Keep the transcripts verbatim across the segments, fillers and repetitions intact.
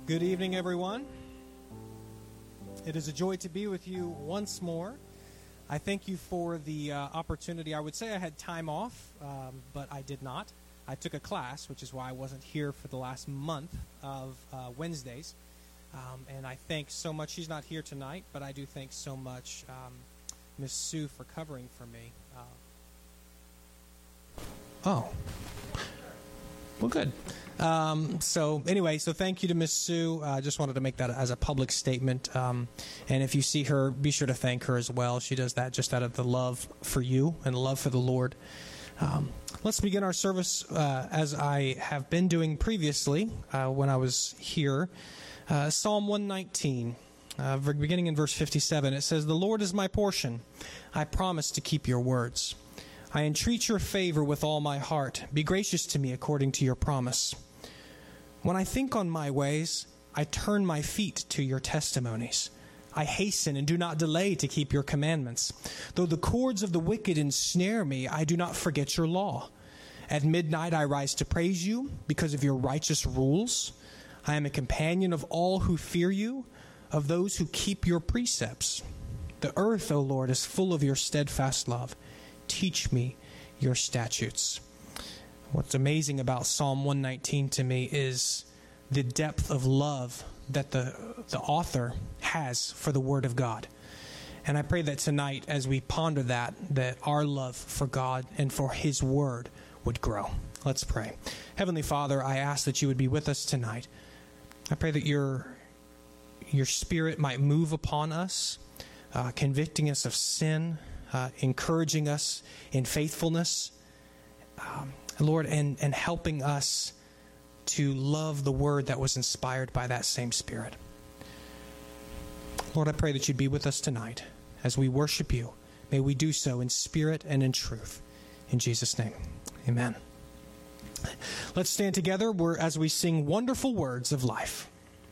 Good evening, everyone. It is a joy to be with you once more. I thank you for the uh, opportunity. I would say I had time off, um, but I did not. I took a class, which is why I wasn't here for the last month of uh, Wednesdays. Um, and I thank so much. She's not here tonight, but I do thank so much um, Miss Sue for covering for me. Uh, oh. Well, good. Um, so anyway, so thank you to Miss Sue. I uh, just wanted to make that as a public statement. Um, and if you see her, be sure to thank her as well. She does that just out of the love for you and love for the Lord. Um, let's begin our service uh, as I have been doing previously uh, when I was here. Uh, Psalm one nineteen, uh, beginning in verse fifty-seven, it says, "The Lord is my portion. I promise to keep your words. I entreat your favor with all my heart. Be gracious to me according to your promise. When I think on my ways, I turn my feet to your testimonies. I hasten and do not delay to keep your commandments. Though the cords of the wicked ensnare me, I do not forget your law. At midnight I rise to praise you because of your righteous rules. I am a companion of all who fear you, of those who keep your precepts. The earth, O Lord, is full of your steadfast love. Teach me your statutes." What's amazing about Psalm one nineteen to me is the depth of love that the, the author has for the Word of God. And I pray that tonight, as we ponder that, that our love for God and for His Word would grow. Let's pray. Heavenly Father, I ask that you would be with us tonight. I pray that your, your Spirit might move upon us, uh, convicting us of sin, Uh, encouraging us in faithfulness, um, Lord, and, and helping us to love the Word that was inspired by that same Spirit. Lord, I pray that you'd be with us tonight as we worship you. May we do so in spirit and in truth. In Jesus' name, amen. Let's stand together as we sing Wonderful Words of Life.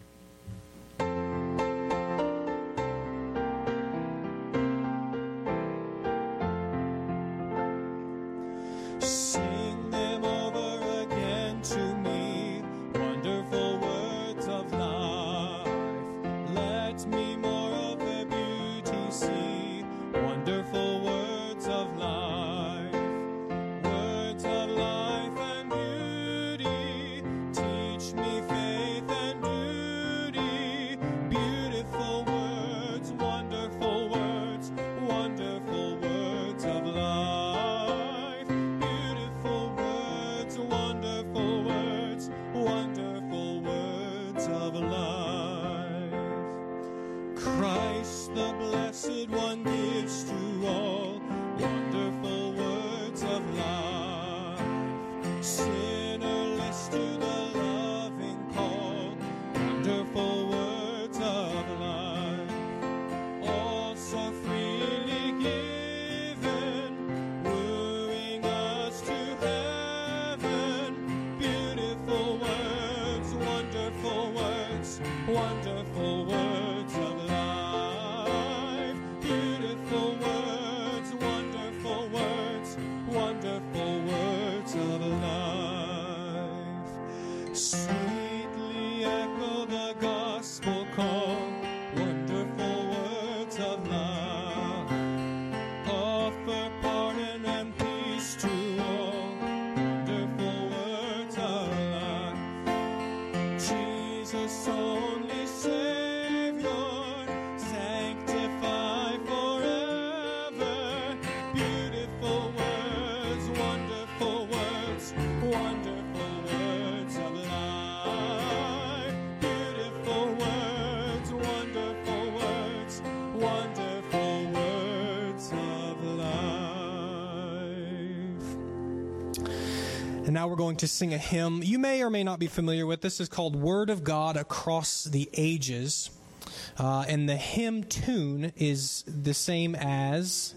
And now we're going to sing a hymn you may or may not be familiar with. This is called Word of God Across the Ages. Uh, and the hymn tune is the same as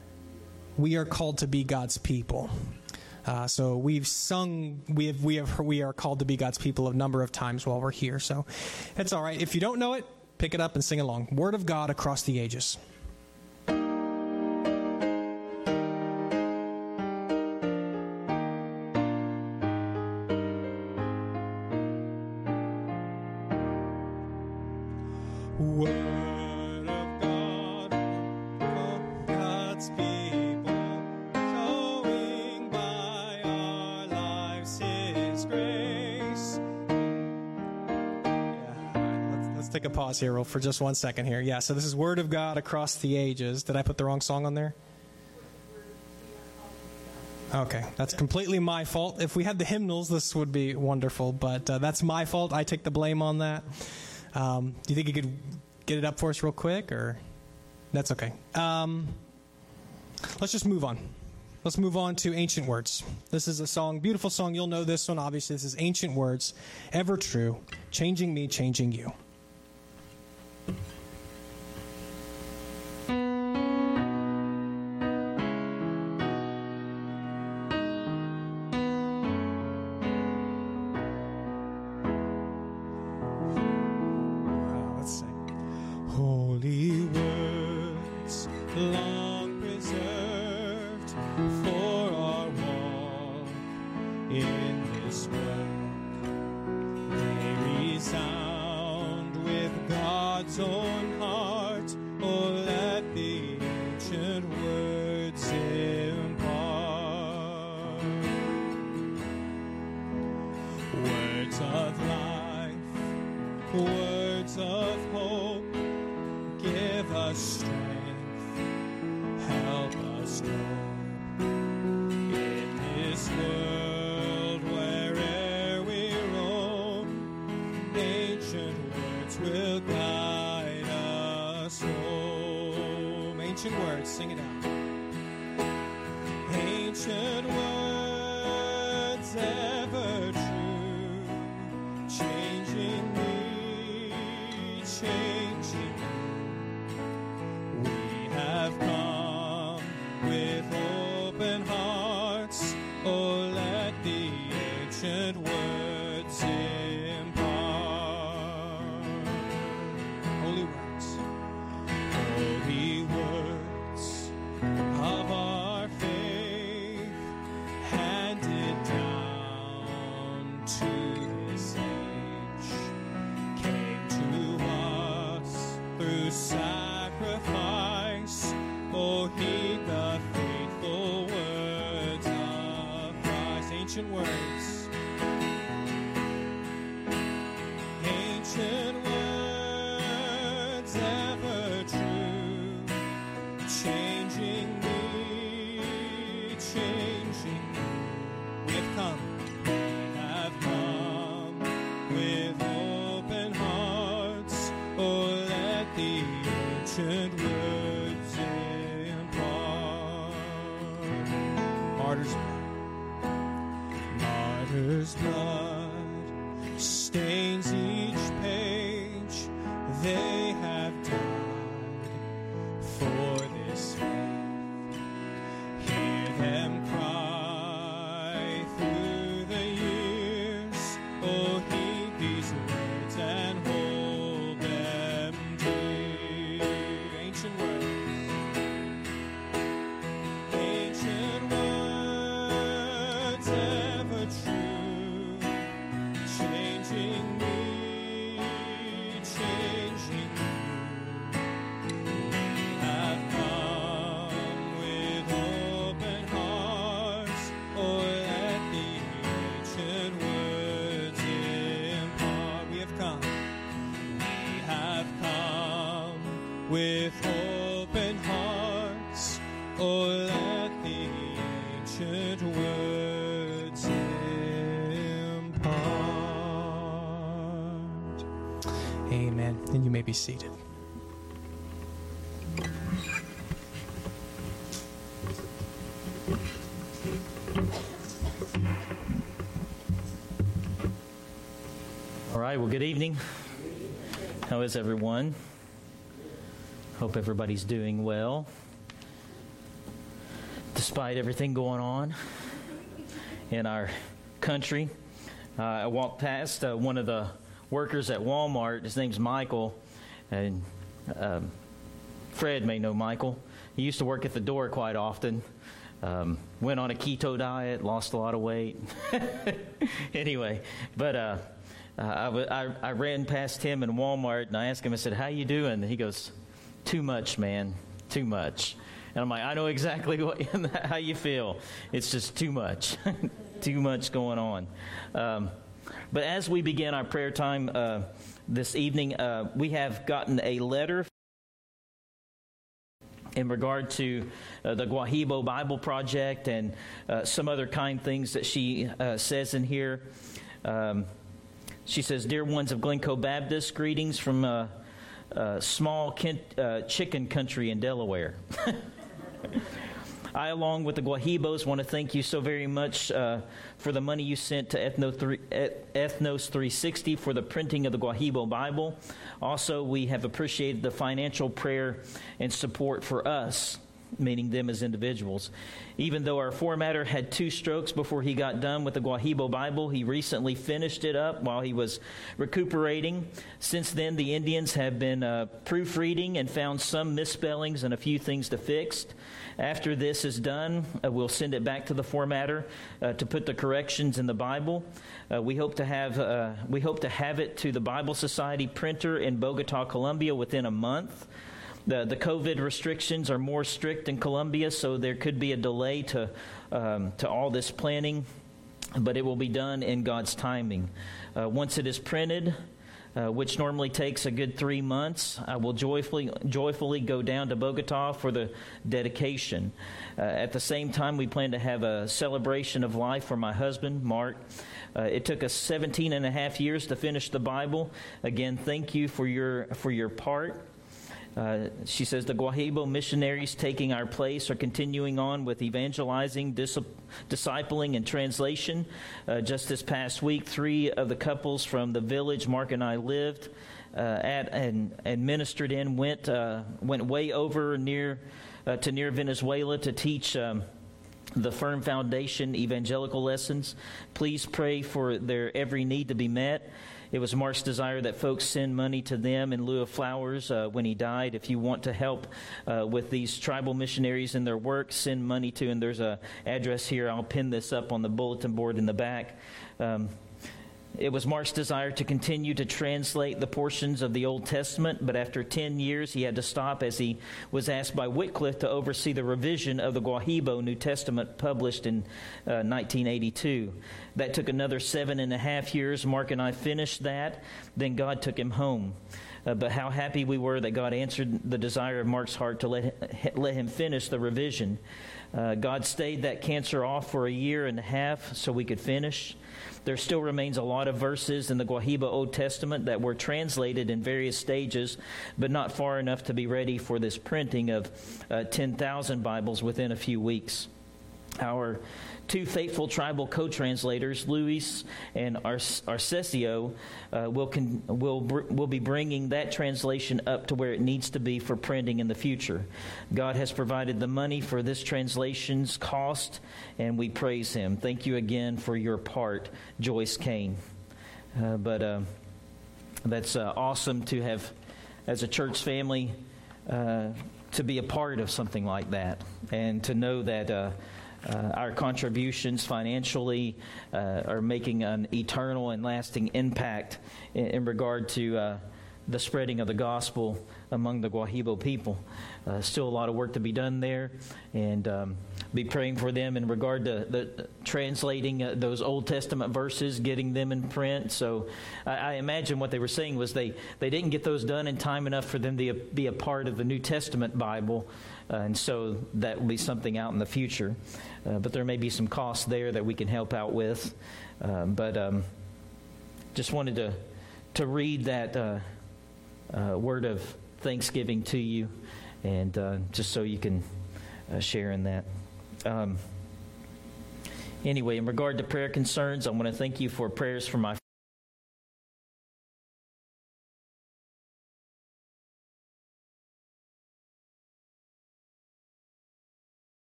We Are Called to Be God's People. Uh, so we've sung, we have, we have, we are called to be God's people a number of times while we're here. So it's all right. If you don't know it, pick it up and sing along. Word of God Across the Ages. take a pause here for just one second here. Yeah, so this is Word of God Across the Ages. Did I put the wrong song on there? Okay, that's completely my fault. If we had the hymnals, this would be wonderful, but uh, that's my fault. I take the blame on that. Um, do you think you could get it up for us real quick, or that's okay? Um, let's just move on. Let's move on to Ancient Words. This is a song, beautiful song. You'll know this one, obviously. This is Ancient Words, Ever True, Changing Me, Changing You. Sing it out. Ancient words, ever true, changing me, changing you. We have come with open hearts. Oh, let the ancient words impart. Holy words, holy words of our faith, handed down to this age, came to us through sacrifice. Oh, heed the faithful words of Christ. Ancient words, ancient words, ever true, changing me, changing you. We have come, we have come with open hearts. Oh, let the ancient words impart. Martyrs' blood, martyrs' blood stains each page. They have died for this faith. Hear them cry through the years. Oh, heed these words and hold them dear. Ancient words, ancient words, ever true, changing me, changing you. Have come with open hearts. Oh, let the ancient words impart. We have come, we have come with open hearts. Oh, let the ancient words impart. Amen. And you may be seated. All right, well, good evening. How is everyone? Hope everybody's doing well. Despite everything going on in our country, uh, I walked past uh, one of the workers at Walmart. His name's Michael, and um, Fred may know Michael. He used to work at the door quite often. Um, went on a keto diet, lost a lot of weight. Anyway, but uh, uh, I, w- I, I ran past him in Walmart, and I asked him, I said, "How you doing?" And he goes, "Too much, man, too much." And I'm like, I know exactly what, how you feel. It's just too much, too much going on. Um, But as we begin our prayer time uh, this evening, uh, we have gotten a letter in regard to uh, the Guahibo Bible Project and uh, some other kind things that she uh, says in here. Um, she says, "Dear ones of Glencoe Baptist, greetings from a, a small kin- uh, chicken country in Delaware." I, along with the Guahibos, want to thank you so very much uh, for the money you sent to Ethnos three sixty for the printing of the Guahibo Bible. Also, we have appreciated the financial prayer and support for us, meaning them as individuals. Even though our formatter had two strokes before he got done with the Guahibo Bible, he recently finished it up while he was recuperating. Since then, the Indians have been uh, proofreading and found some misspellings and a few things to fix. After this is done, uh, we'll send it back to the formatter uh, to put the corrections in the Bible. Uh, we hope to have uh, we hope to have it to the Bible Society printer in Bogota, Colombia, within a month. The the COVID restrictions are more strict in Colombia, so there could be a delay to um, to all this planning, but it will be done in God's timing. Uh, once it is printed, Uh, which normally takes a good three months, I will joyfully joyfully go down to Bogota for the dedication. Uh, at the same time, we plan to have a celebration of life for my husband, Mark. Uh, it took us seventeen and a half years to finish the Bible. Again, thank you for your for your part. Uh, she says, the Guahibo missionaries taking our place are continuing on with evangelizing, dis- discipling, and translation. Uh, just this past week, three of the couples from the village Mark and I lived uh, at and, and ministered in went uh, went way over near uh, to near Venezuela to teach um, the Firm Foundation evangelical lessons. Please pray for their every need to be met. It was Mark's desire that folks send money to them in lieu of flowers uh, when he died. If you want to help uh, with these tribal missionaries in their work, send money to, and there's a address here. I'll pin this up on the bulletin board in the back. Um, It was Mark's desire to continue to translate the portions of the Old Testament, but after ten years he had to stop as he was asked by Wycliffe to oversee the revision of the Guahibo New Testament published in uh, nineteen eighty-two. That took another seven and a half years. Mark and I finished that. Then God took him home. Uh, but how happy we were that God answered the desire of Mark's heart to let, let him finish the revision. Uh, God stayed that cancer off for a year and a half so we could finish. There still remains a lot of verses in the Guahibo Old Testament that were translated in various stages, but not far enough to be ready for this printing of uh, ten thousand Bibles within a few weeks. Our two faithful tribal co-translators, Luis and Ar- Arcesio, uh, will con- will br- will be bringing that translation up to where it needs to be for printing in the future. God has provided the money for this translation's cost, and we praise Him. Thank you again for your part, Joyce Kane. Uh, but uh, that's uh, awesome to have, as a church family, uh, to be a part of something like that, and to know that. Uh, Uh, our contributions financially uh, are making an eternal and lasting impact in, in regard to uh, the spreading of the gospel among the Guahibo people. Uh, still a lot of work to be done there, and um, be praying for them in regard to the, translating uh, those Old Testament verses, getting them in print. So I, I imagine what they were saying was they, they didn't get those done in time enough for them to be a part of the New Testament Bible. Uh, and so that will be something out in the future. Uh, but there may be some costs there that we can help out with. Um, but um, just wanted to to read that uh, uh, word of thanksgiving to you, and uh, just so you can uh, share in that. Um, anyway, in regard to prayer concerns, I want to thank you for prayers for my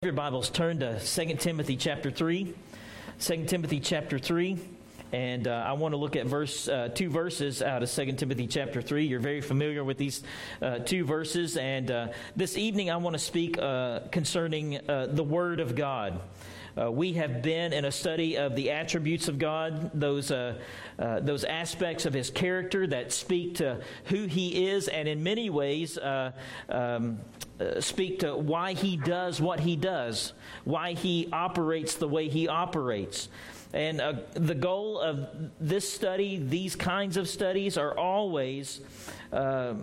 Your Bibles, turn to Second Timothy chapter three. Second Timothy chapter three. And uh, I want to look at verse uh, two verses out of Second Timothy chapter three. You're very familiar with these uh, two verses. And uh, this evening I want to speak uh, concerning uh, the Word of God. Uh, we have been in a study of the attributes of God, those uh, uh, those aspects of His character that speak to who He is, and in many ways uh, um, uh, speak to why He does what He does, why He operates the way He operates. And uh, the goal of this study, these kinds of studies, are always uh,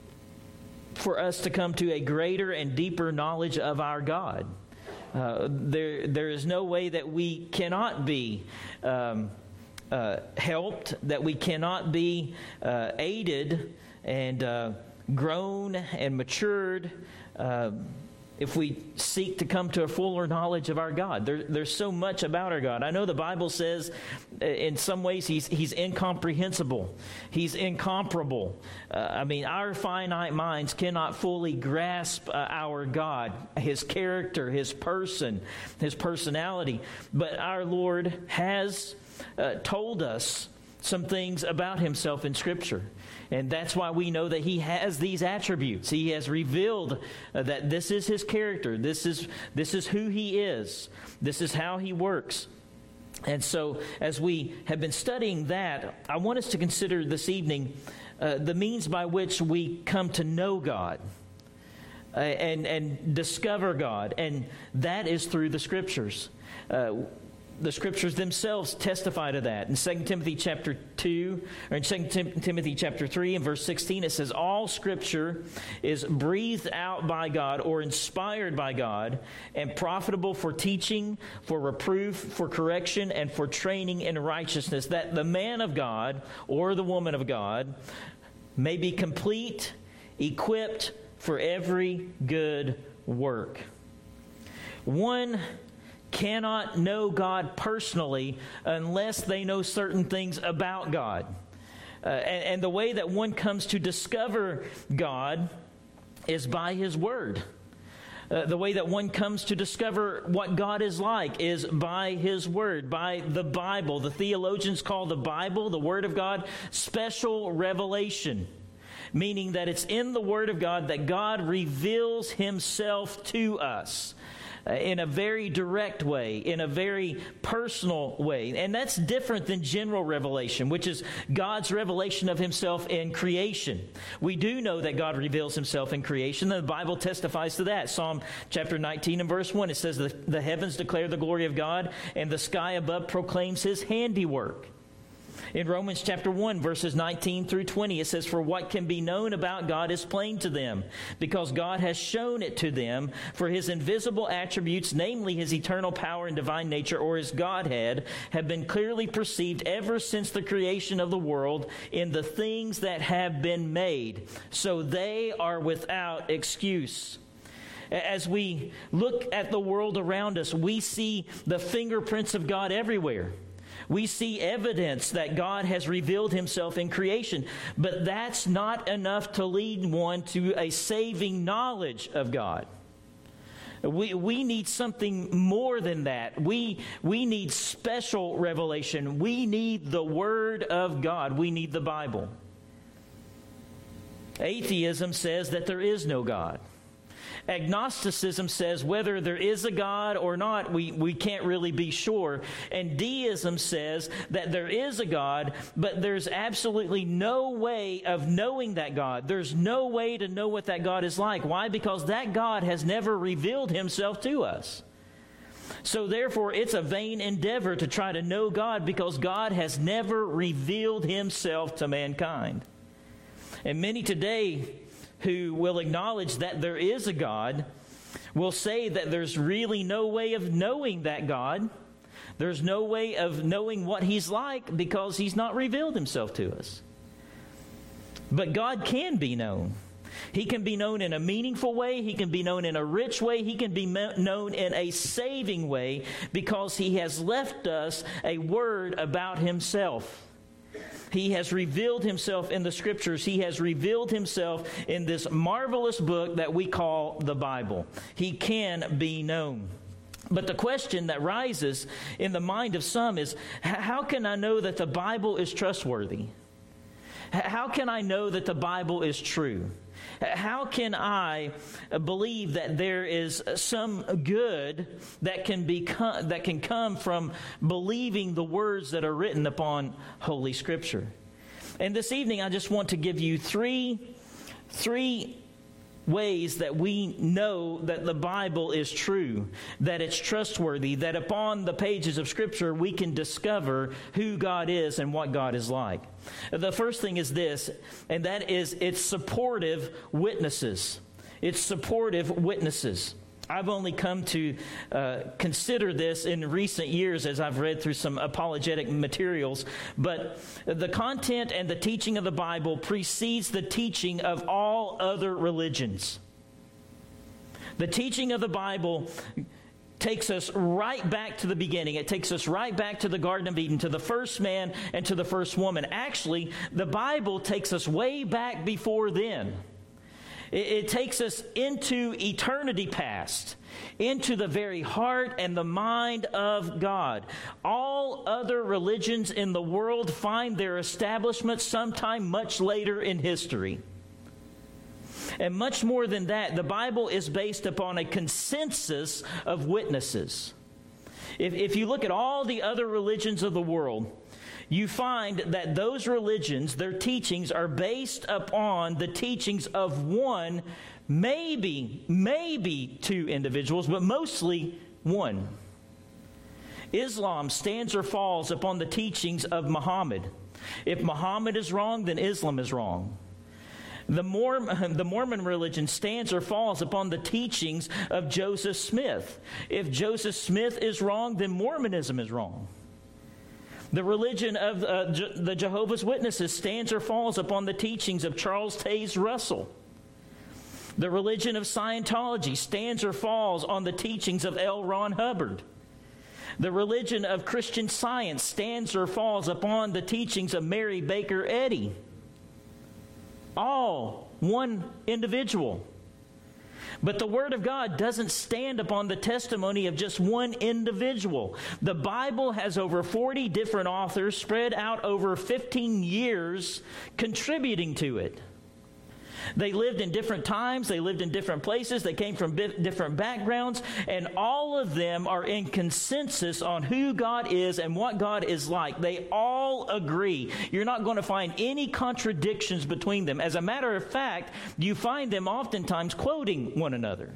for us to come to a greater and deeper knowledge of our God. Uh, there, there is no way that we cannot be um, uh, helped, that we cannot be uh, aided and uh, grown and matured uh, if we seek to come to a fuller knowledge of our God. There, there's so much about our God. I know the Bible says in some ways he's, he's incomprehensible. He's incomparable. Uh, I mean, our finite minds cannot fully grasp uh, our God, His character, His person, His personality. But our Lord has uh, told us some things about Himself in Scripture. And that's why we know that He has these attributes. He has revealed uh, that this is His character. This is this is who He is. This is how He works. And so as we have been studying that, I want us to consider this evening uh, the means by which we come to know God uh, and, and discover God. And that is through the Scriptures. Uh, The Scriptures themselves testify to that. In Second Timothy chapter two, or in Second Timothy chapter three, and verse sixteen, it says, "All Scripture is breathed out by God," or inspired by God, "and profitable for teaching, for reproof, for correction, and for training in righteousness, that the man of God," or the woman of God, "may be complete, equipped for every good work." One cannot know God personally unless they know certain things about God. Uh, and, and the way that one comes to discover God is by His Word. Uh, the way that one comes to discover what God is like is by His Word, by the Bible. The theologians call the Bible, the Word of God, special revelation, meaning that it's in the Word of God that God reveals Himself to us. Uh, in a very direct way, in a very personal way. And that's different than general revelation, which is God's revelation of Himself in creation. We do know that God reveals Himself in creation. The Bible testifies to that. Psalm chapter nineteen and verse one, it says, the, the heavens declare the glory of God, and the sky above proclaims His handiwork. In Romans chapter one, verses nineteen through twenty, it says, "For what can be known about God is plain to them, because God has shown it to them. For His invisible attributes, namely His eternal power and divine nature, or His Godhead, have been clearly perceived ever since the creation of the world in the things that have been made. So they are without excuse." As we look at the world around us, we see the fingerprints of God everywhere. We see evidence that God has revealed Himself in creation, but that's not enough to lead one to a saving knowledge of God. We we need something more than that. We we need special revelation. We need the Word of God. We need the Bible. Atheism says that there is no God. Agnosticism says whether there is a God or not, we, we can't really be sure. And deism says that there is a God, but there's absolutely no way of knowing that God. There's no way to know what that God is like. Why? Because that God has never revealed Himself to us. So therefore, it's a vain endeavor to try to know God, because God has never revealed Himself to mankind. And many today who will acknowledge that there is a God will say that there's really no way of knowing that God. There's no way of knowing what He's like because He's not revealed Himself to us. But God can be known. He can be known in a meaningful way. He can be known in a rich way. He can be known in a saving way, because He has left us a word about Himself. He has revealed himself in the Scriptures. He has revealed himself in this marvelous book that we call the Bible. He can be known. But the question that rises in the mind of some is, how can I know that the Bible is trustworthy? How can I know that the Bible is true? How can I believe that there is some good that can be that can come from believing the words that are written upon Holy Scripture? And this evening, I just want to give you three, three ways that we know that the Bible is true, that it's trustworthy, that upon the pages of Scripture we can discover who God is and what God is like. The first thing is this, and that is it's supportive witnesses. It's supportive witnesses. I've only come to uh, consider this in recent years as I've read through some apologetic materials, but the content and the teaching of the Bible precedes the teaching of all other religions. The teaching of the Bible takes us right back to the beginning. It takes us right back to the Garden of Eden, to the first man and to the first woman. Actually, the Bible takes us way back before then. It takes us into eternity past, into the very heart and the mind of God. All other religions in the world find their establishment sometime much later in history. And much more than that, the Bible is based upon a consensus of witnesses. If, if you look at all the other religions of the world, you find that those religions, their teachings are based upon the teachings of one, maybe, maybe two individuals, but mostly one. Islam stands or falls upon the teachings of Muhammad. If Muhammad is wrong, then Islam is wrong. The Mormon, the Mormon religion stands or falls upon the teachings of Joseph Smith. If Joseph Smith is wrong, then Mormonism is wrong. The religion of uh, Je- the Jehovah's Witnesses stands or falls upon the teachings of Charles Taze Russell. The religion of Scientology stands or falls on the teachings of L. Ron Hubbard. The religion of Christian Science stands or falls upon the teachings of Mary Baker Eddy. All one individual. But the Word of God doesn't stand upon the testimony of just one individual. The Bible has over forty different authors spread out over fifteen years contributing to it. They lived in different times, they lived in different places, they came from different backgrounds, and all of them are in consensus on who God is and what God is like. They all agree. You're not going to find any contradictions between them. As a matter of fact, you find them oftentimes quoting one another.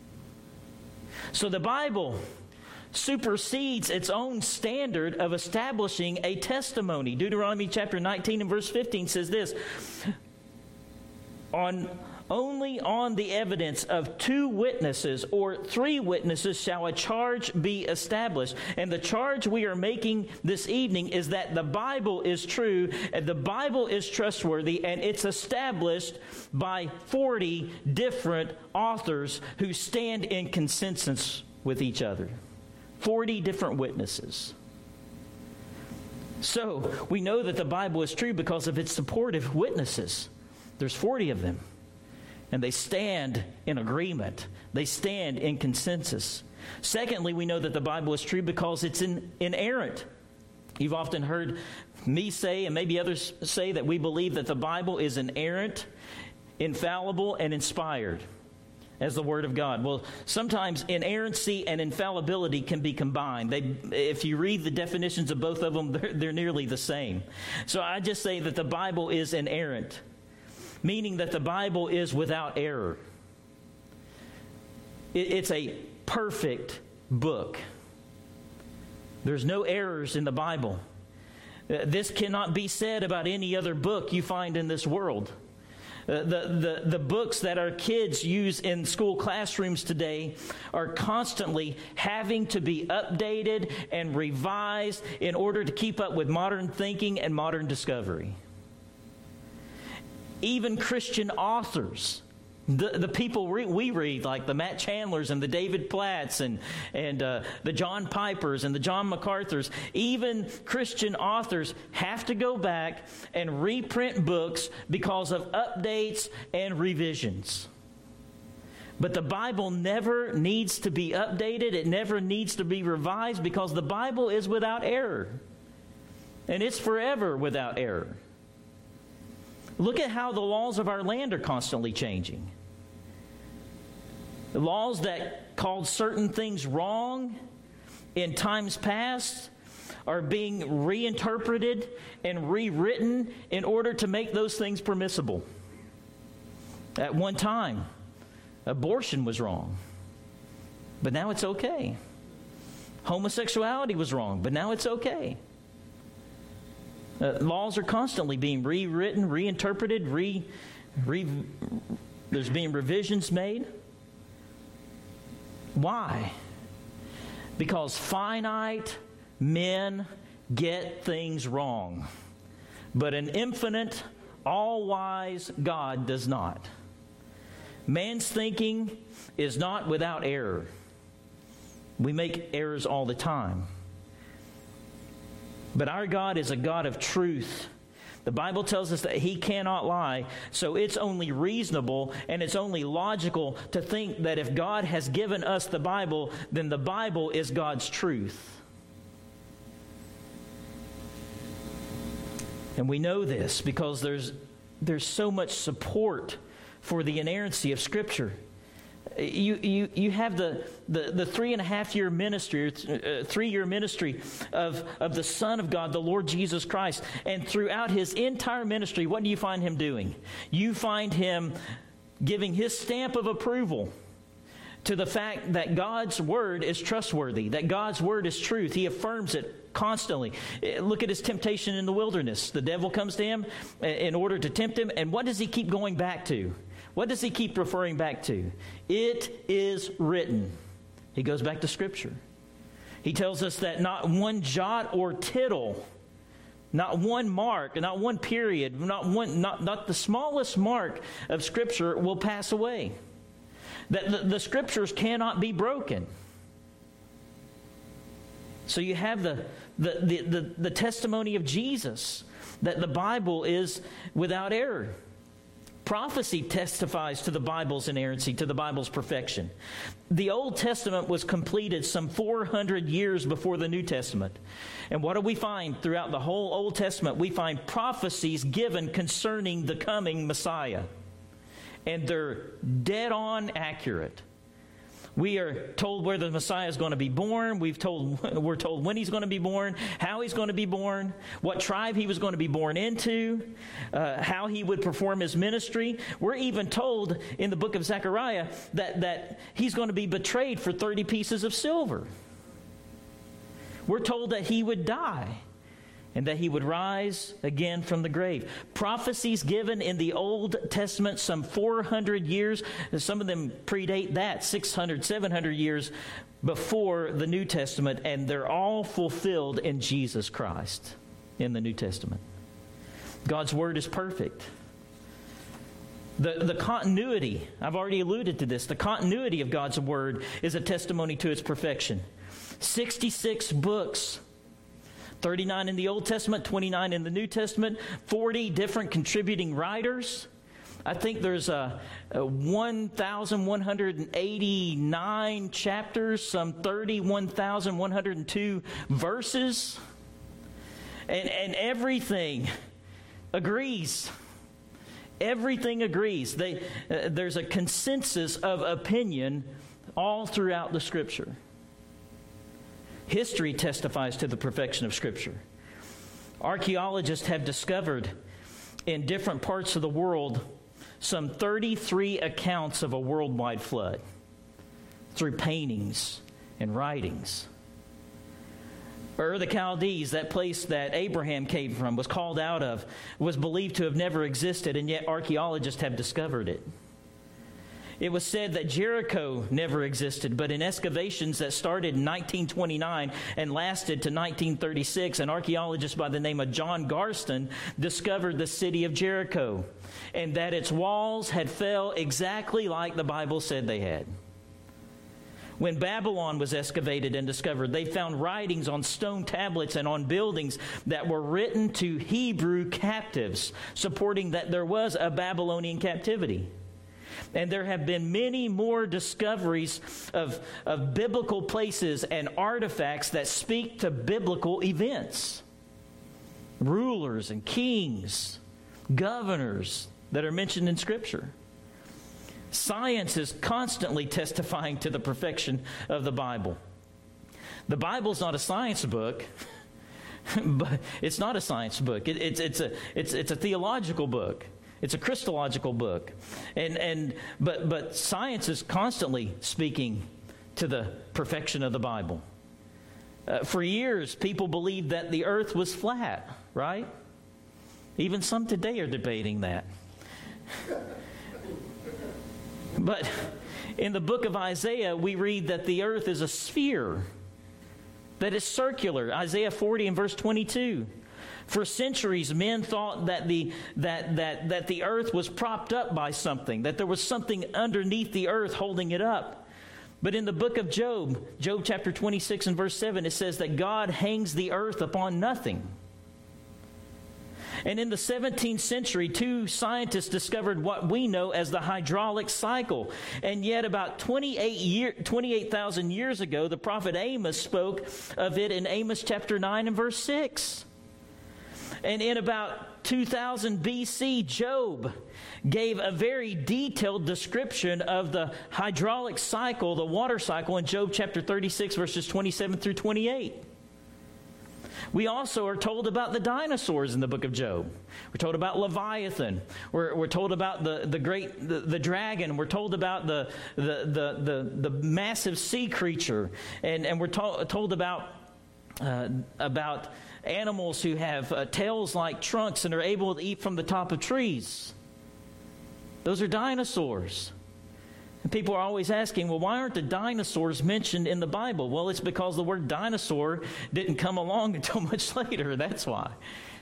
So the Bible supersedes its own standard of establishing a testimony. Deuteronomy chapter nineteen and verse fifteen says this, On only on the evidence of two witnesses or three witnesses shall a charge be established. And the charge we are making this evening is that the Bible is true, and the Bible is trustworthy, and it's established by forty different authors who stand in consensus with each other. forty different witnesses. So, we know that the Bible is true because of its supportive witnesses. There's forty of them, and they stand in agreement. They stand in consensus. Secondly, we know that the Bible is true because it's in, inerrant. You've often heard me say, and maybe others say, that we believe that the Bible is inerrant, infallible, and inspired as the Word of God. Well, sometimes inerrancy and infallibility can be combined. They, if you read the definitions of both of them, they're, they're nearly the same. So I just say that the Bible is inerrant, meaning that the Bible is without error. It, it's a perfect book. There's no errors in the Bible. Uh, this cannot be said about any other book you find in this world. Uh, the, the, the books that our kids use in school classrooms today are constantly having to be updated and revised in order to keep up with modern thinking and modern discovery. Even Christian authors The, the people re- we read, like the Matt Chandlers and the David Platts and, and uh, the John Pipers and the John MacArthurs, even Christian authors have to go back and reprint books because of updates and revisions. But the Bible never needs to be updated. It never needs to be revised because the Bible is without error. And it's forever without error. Look at how the laws of our land are constantly changing. The laws that called certain things wrong in times past are being reinterpreted and rewritten in order to make those things permissible. At one time, abortion was wrong, but now it's okay. Homosexuality was wrong, but now it's okay. Uh, laws are constantly being rewritten, reinterpreted, re, re, there's being revisions made. Why? Because finite men get things wrong, but an infinite, all-wise God does not. Man's thinking is not without error. We make errors all the time. But our God is a God of truth. The Bible tells us that He cannot lie, so it's only reasonable and it's only logical to think that if God has given us the Bible, then the Bible is God's truth. And we know this because there's, there's so much support for the inerrancy of Scripture. You you you have the, the, the three and a half year ministry, uh, three year ministry of, of the Son of God, the Lord Jesus Christ. And throughout His entire ministry, what do you find Him doing? You find Him giving His stamp of approval to the fact that God's Word is trustworthy, that God's Word is truth. He affirms it constantly. Look at His temptation in the wilderness. The devil comes to Him in order to tempt Him. And what does He keep going back to? What does He keep referring back to? It is written. He goes back to Scripture. He tells us that not one jot or tittle, not one mark, not one period, not one, not, not the smallest mark of Scripture will pass away. That the, the Scriptures cannot be broken. So you have the, the, the, the, the testimony of Jesus that the Bible is without error. Prophecy testifies to the Bible's inerrancy, to the Bible's perfection. The Old Testament was completed some four hundred years before the New Testament. And what do we find throughout the whole Old Testament? We find prophecies given concerning the coming Messiah. And they're dead on accurate. We are told where the Messiah is going to be born. We've told, we're told when He's going to be born, how He's going to be born, what tribe He was going to be born into, uh, how He would perform His ministry. We're even told in the book of Zechariah that, that He's going to be betrayed for thirty pieces of silver. We're told that He would die and that He would rise again from the grave. Prophecies given in the Old Testament some four hundred years. Some of them predate that, six hundred, seven hundred years before the New Testament. And they're all fulfilled in Jesus Christ in the New Testament. God's Word is perfect. The, the continuity, I've already alluded to this, the continuity of God's Word is a testimony to its perfection. sixty-six books. thirty-nine in the Old Testament, twenty-nine in the New Testament, forty different contributing writers. I think there's a, a one thousand one hundred eighty-nine chapters, some thirty-one thousand one hundred two verses. And, and everything agrees. Everything agrees. They, uh, there's a consensus of opinion all throughout the Scripture. History testifies to the perfection of Scripture. Archaeologists have discovered in different parts of the world some thirty-three accounts of a worldwide flood through paintings and writings. Ur the Chaldees, that place that Abraham came from, was called out of, was believed to have never existed, and yet archaeologists have discovered it. It was said that Jericho never existed, but in excavations that started in nineteen twenty-nine and lasted to nineteen thirty-six, an archaeologist by the name of John Garston discovered the city of Jericho, and that its walls had fell exactly like the Bible said they had. When Babylon was excavated and discovered, they found writings on stone tablets and on buildings that were written to Hebrew captives, supporting that there was a Babylonian captivity. And there have been many more discoveries of, of biblical places and artifacts that speak to biblical events. Rulers and kings, governors that are mentioned in Scripture. Science is constantly testifying to the perfection of the Bible. The Bible's not a science book, but it's not a science book. It, it's, it's, a, it's, it's a theological book. It's a Christological book. And, and, but, but science is constantly speaking to the perfection of the Bible. Uh, for years, people believed that the earth was flat, right? Even some today are debating that. But in the book of Isaiah, we read that the earth is a sphere, that is circular. Isaiah forty and verse twenty-two. For centuries, men thought that the, that, that, that the earth was propped up by something, that there was something underneath the earth holding it up. But in the book of Job, Job chapter twenty-six and verse seven, it says that God hangs the earth upon nothing. And in the seventeenth century, two scientists discovered what we know as the hydraulic cycle. And yet about twenty-eight thousand years ago, the prophet Amos spoke of it in Amos chapter nine and verse six. And in about two thousand B C, Job gave a very detailed description of the hydraulic cycle, the water cycle, in Job chapter thirty-six, verses twenty-seven through twenty-eight. We also are told about the dinosaurs in the book of Job. We're told about Leviathan. We're, we're told about the, the great the, the dragon. We're told about the the the the, the massive sea creature, and and we're to, told about uh, about animals who have uh, tails like trunks and are able to eat from the top of trees. Those are dinosaurs. And people are always asking, well, why aren't the dinosaurs mentioned in the Bible? Well, it's because the word dinosaur didn't come along until much later. That's why.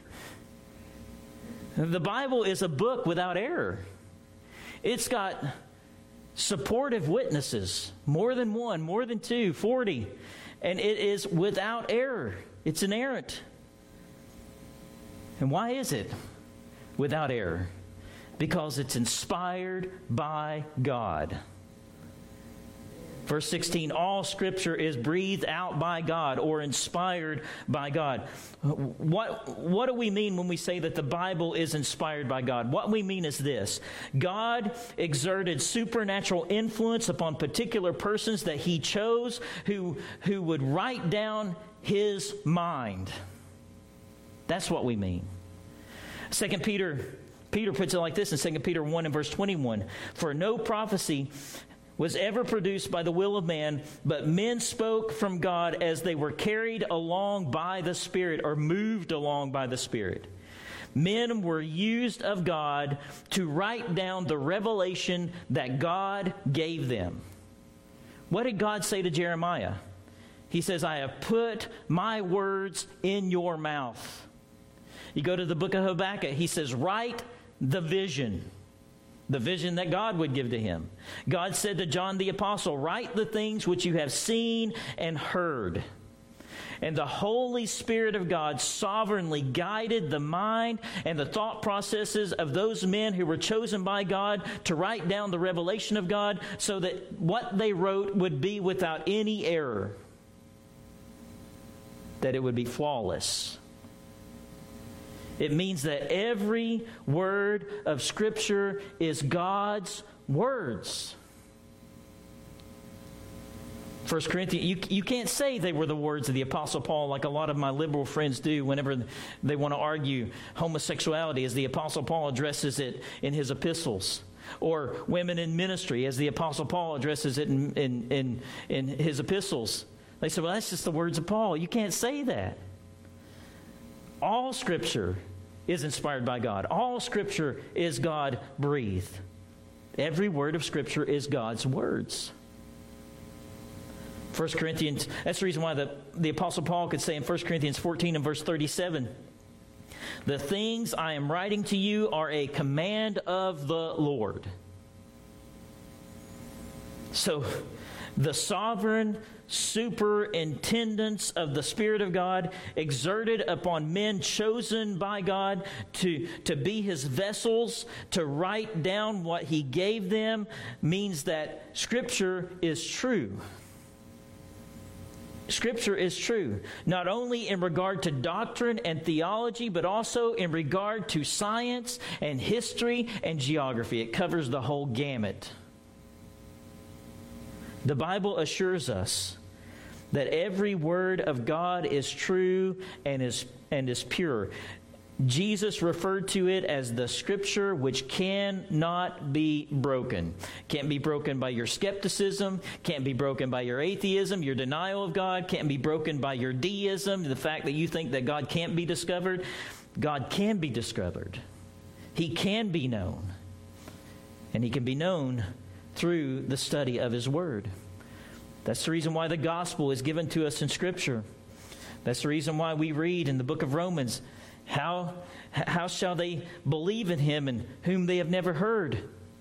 The Bible is a book without error. It's got supportive witnesses, more than one, more than two, forty. And it is without error. It's inerrant. And why is it without error? Because it's inspired by God. Verse sixteen, all Scripture is breathed out by God or inspired by God. What, what do we mean when we say that the Bible is inspired by God? What we mean is this. God exerted supernatural influence upon particular persons that He chose who, who would write down His mind. That's what we mean. Second Peter... Peter puts it like this in Second Peter one and verse twenty-one. For no prophecy was ever produced by the will of man, but men spoke from God as they were carried along by the Spirit or moved along by the Spirit. Men were used of God to write down the revelation that God gave them. What did God say to Jeremiah? He says, I have put my words in your mouth. You go to the book of Habakkuk, he says, write the vision, the vision that God would give to him. God said to John the Apostle, write the things which you have seen and heard. And the Holy Spirit of God sovereignly guided the mind and the thought processes of those men who were chosen by God to write down the revelation of God so that what they wrote would be without any error, that it would be flawless. It means that every word of Scripture is God's words. First Corinthians, you, you can't say they were the words of the Apostle Paul like a lot of my liberal friends do whenever they want to argue homosexuality, as the Apostle Paul addresses it in his epistles. Or women in ministry, as the Apostle Paul addresses it in, in, in, in his epistles. They say, well, that's just the words of Paul. You can't say that. All Scripture is inspired by God. All Scripture is God-breathed. Every word of Scripture is God's words. First Corinthians, that's the reason why the, the Apostle Paul could say in First Corinthians fourteen and verse thirty-seven, the things I am writing to you are a command of the Lord. So, the sovereign superintendence of the Spirit of God exerted upon men chosen by God to, to be His vessels, to write down what He gave them, means that Scripture is true. Scripture is true, not only in regard to doctrine and theology, but also in regard to science and history and geography. It covers the whole gamut. The Bible assures us that every word of God is true and is and is pure. Jesus referred to it as the Scripture which cannot be broken. Can't be broken by your skepticism, can't be broken by your atheism, your denial of God, can't be broken by your deism, the fact that you think that God can't be discovered. God can be discovered. He can be known. And He can be known through the study of His Word. That's the reason why the gospel is given to us in Scripture. That's the reason why we read in the book of Romans, How, how shall they believe in Him in whom they have never heard?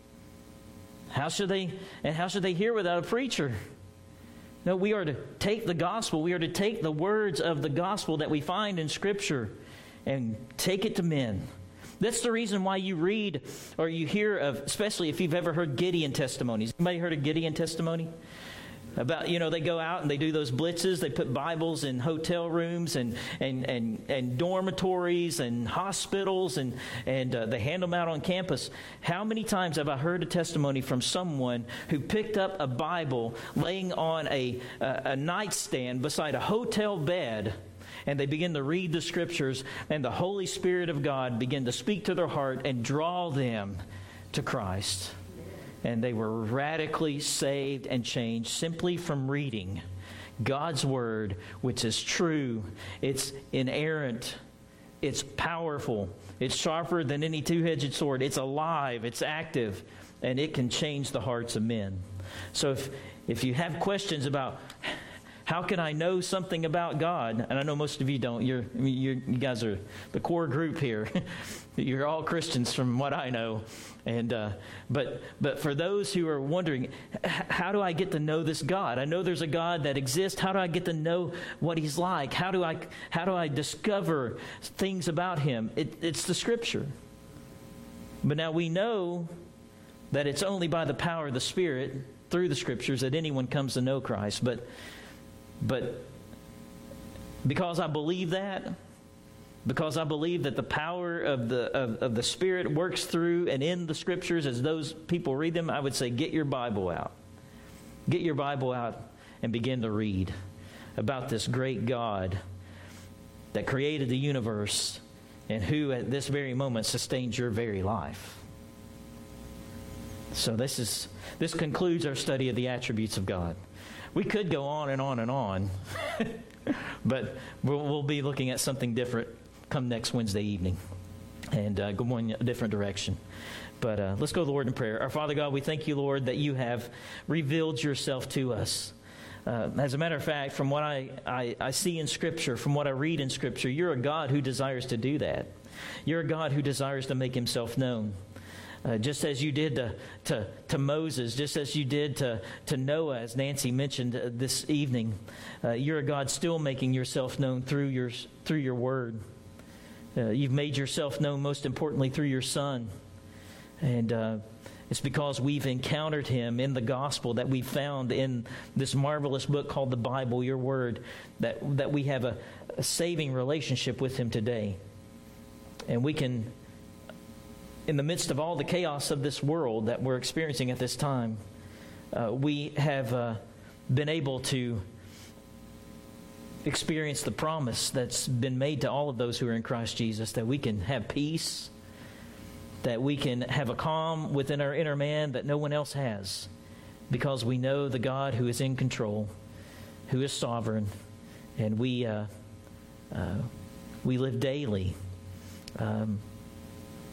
How should they, and how should they hear without a preacher? No, we are to take the gospel. We are to take the words of the gospel that we find in Scripture and take it to men. That's the reason why you read or you hear of, especially if you've ever heard Gideon testimonies. Anybody heard of Gideon testimony? About, you know, they go out and they do those blitzes. They put Bibles in hotel rooms and and and, and dormitories and hospitals, and, and uh, they hand them out on campus. How many times have I heard a testimony from someone who picked up a Bible laying on a, a, a nightstand beside a hotel bed, and they begin to read the Scriptures, and the Holy Spirit of God began to speak to their heart and draw them to Christ? And they were radically saved and changed simply from reading God's Word, which is true, it's inerrant, it's powerful, it's sharper than any two-edged sword, it's alive, it's active, and it can change the hearts of men. So if, if you have questions about how can I know something about God, and I know most of you don't, you're, you're, you guys are the core group here. You're all Christians from what I know. And uh, but but for those who are wondering, how do I get to know this God? I know there's a God that exists. How do I get to know what He's like? How do I how do I discover things about Him? It, it's the Scripture. But now we know that it's only by the power of the Spirit through the Scriptures that anyone comes to know Christ. But but because I believe that. Because I believe that the power of the of, of the Spirit works through and in the Scriptures as those people read them, I would say get your Bible out. Get your Bible out and begin to read about this great God that created the universe and who at this very moment sustains your very life. So this is this concludes our study of the attributes of God. We could go on and on and on, but we'll, we'll be looking at something different come next Wednesday evening and uh, go in a different direction. But uh, let's go to the Lord in prayer. Our Father God, we thank you, Lord, that you have revealed yourself to us. Uh, as a matter of fact, from what I, I, I see in Scripture, from what I read in Scripture, you're a God who desires to do that. You're a God who desires to make Himself known. Uh, just as you did to, to, to Moses, just as you did to, to Noah, as Nancy mentioned uh, this evening, uh, you're a God still making yourself known through your, through your Word. Uh, you've made yourself known most importantly through your Son. And uh, it's because we've encountered Him in the gospel that we found in this marvelous book called the Bible, your Word, that, that we have a, a saving relationship with Him today. And we can, in the midst of all the chaos of this world that we're experiencing at this time, uh, we have uh, been able to experience the promise that's been made to all of those who are in Christ Jesus, that we can have peace, that we can have a calm within our inner man that no one else has, because we know the God who is in control, who is sovereign, and we uh, uh, we live daily um,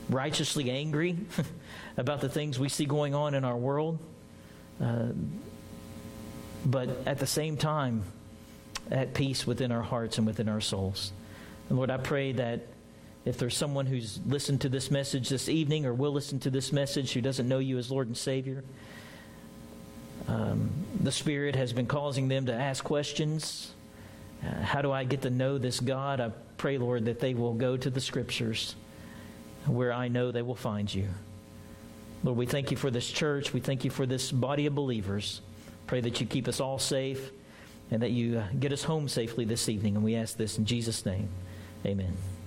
righteously angry about the things we see going on in our world. Uh, but at the same time, at peace within our hearts and within our souls. And Lord, I pray that if there's someone who's listened to this message this evening or will listen to this message who doesn't know you as Lord and Savior, um, the Spirit has been causing them to ask questions. Uh, how do I get to know this God? I pray, Lord, that they will go to the Scriptures where I know they will find you. Lord, we thank you for this church. We thank you for this body of believers. Pray that you keep us all safe and that you uh, get us home safely this evening. And we ask this in Jesus' name. Amen.